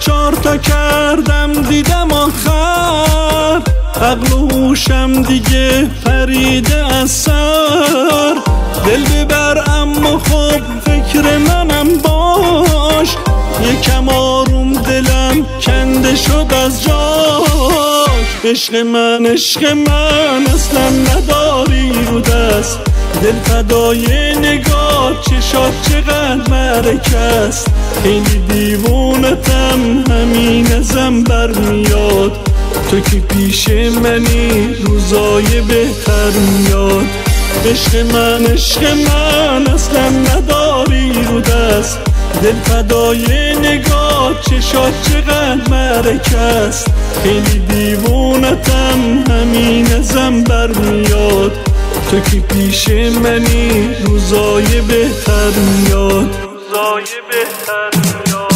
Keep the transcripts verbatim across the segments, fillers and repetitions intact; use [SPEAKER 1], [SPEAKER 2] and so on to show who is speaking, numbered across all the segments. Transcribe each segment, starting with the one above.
[SPEAKER 1] چار تا کردم دیدم آخر، عقل و هوشم دیگه پریده از سر. دل ببر اما خب فکر منم باش، یکم آروم دلم کنده شد از جاش. عشق من عشق من اصلا نداری رو دست، دل فدای نگاه چشات چقدر مرکست. خیلی دیوونتم همین ازم برمیاد، تو که پیش منی روزای بهتر میاد. عشق من عشق من اصلا نداری رو دست، دل فدای نگاه چشات چقدر مرکست. خیلی دیوونتم همین ازم برمیاد، تو که پیش منی روزای بهتر میاد، روزای بهتر میاد.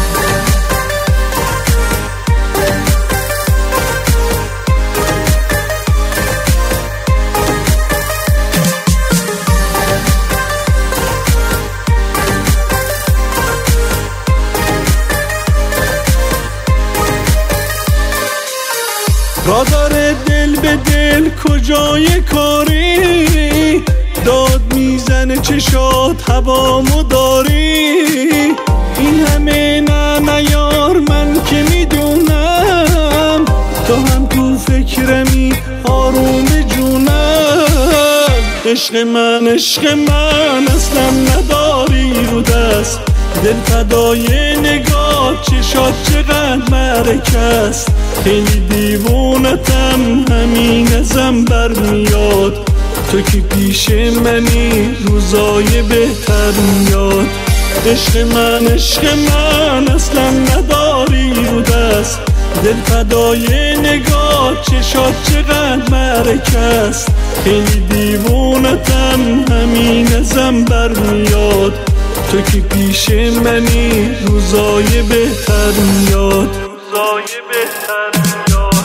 [SPEAKER 1] را داره دل به دل کجای کاری، داد میزنه چشات هوامو داری. این همه نه نیار من که میدونم، تو هم تو فکرمی آروم جونم. عشق من عشق من اصلا نداری رو دست، دل فدای نگاه چشات چقدر مرکست. خیلی دیوونتم همین ازم برمیاد، تو که پیش منی روزای بهتر میاد. عشق من عشق من اصلا نداری رو دست، دل فدای نگاه چشات چقدر مرکست. خیلی دیوونتم همین ازم برمیاد، تو که پیش منی روزای بهتر میاد، روزای بهتر میاد.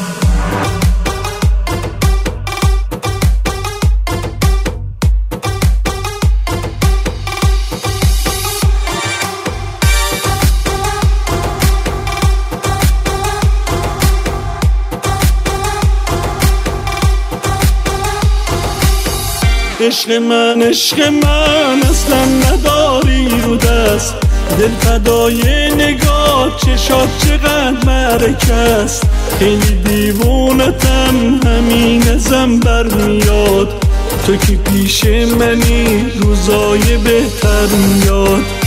[SPEAKER 1] عشق من عشق من اصلا نداری رو دست، دل فدای نگاه چشات چقدر مرکست. خیلی دیوونتم همین ازم برمیاد، تو که پیش منی روزای بهتر میاد.